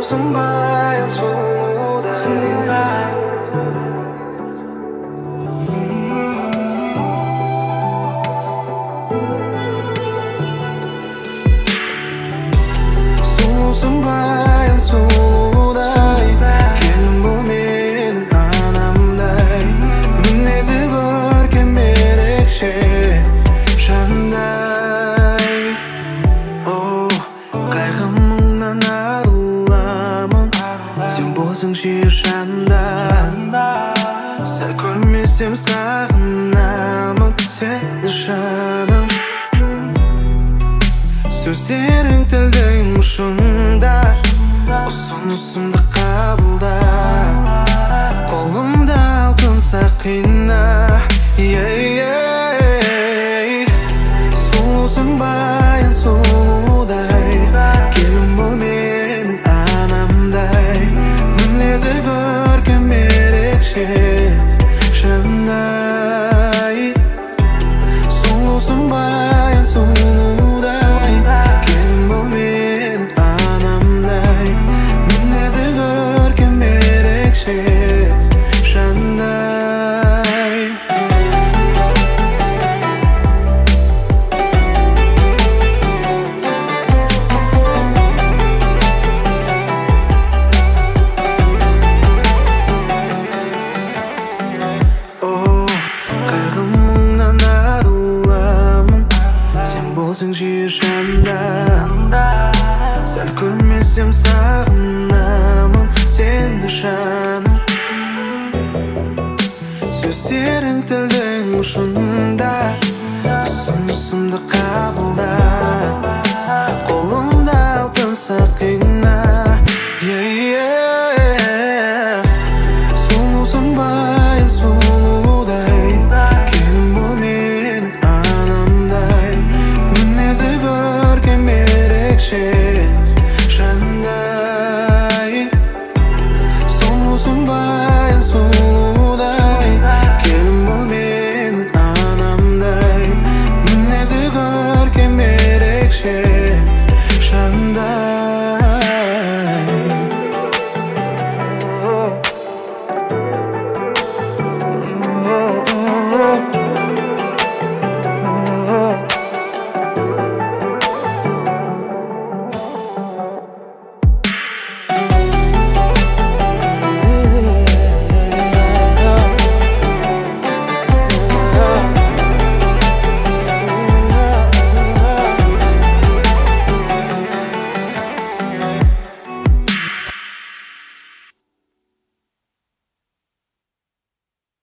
сұлусың баян сұлудай. Сұлусың баян сұлудай, келін бол менің анамдай. Мінезі көркем ерекше жандай. Қайғы мұңнан арыламын, сен болсаң сүйер жанда. Сәл көрмесем сағынамын сені жаным. Сөздерің тілдің ұшында, ұсынысымды қабылда. Қолымда алтын сақина. Сұлусың баян сұлудай, келін бол менің анамдай. Мінезі көркем ерекше жандай. Сұлусың баян сұлудай, келін бол менің анамдай. Мінезі көркем ерекше жандай. Қайғы мұңнан арыламын, сен болсаң сүйер жанда. Сәл көрмесем сағынамын сені жаным. Сөздерің тілдің ұшында, ұсынысымды қабылда.